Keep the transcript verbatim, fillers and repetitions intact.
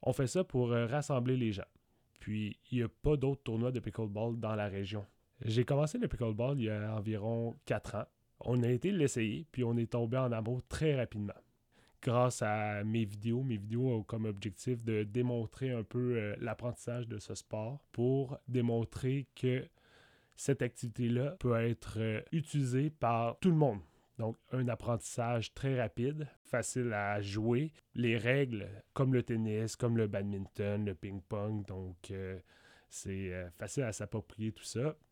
On fait ça pour euh, rassembler les gens. Puis, il n'y a pas d'autres tournois de pickleball dans la région. J'ai commencé le pickleball il y a environ quatre ans. On a été l'essayer, puis on est tombé en amour très rapidement. Grâce à mes vidéos, mes vidéos ont comme objectif de démontrer un peu euh, l'apprentissage de ce sport pour démontrer que cette activité-là peut être euh, utilisée par tout le monde. Donc, un apprentissage très rapide, facile à jouer. Les règles, comme le tennis, comme le badminton, le ping-pong, donc euh, c'est euh, facile à s'approprier tout ça.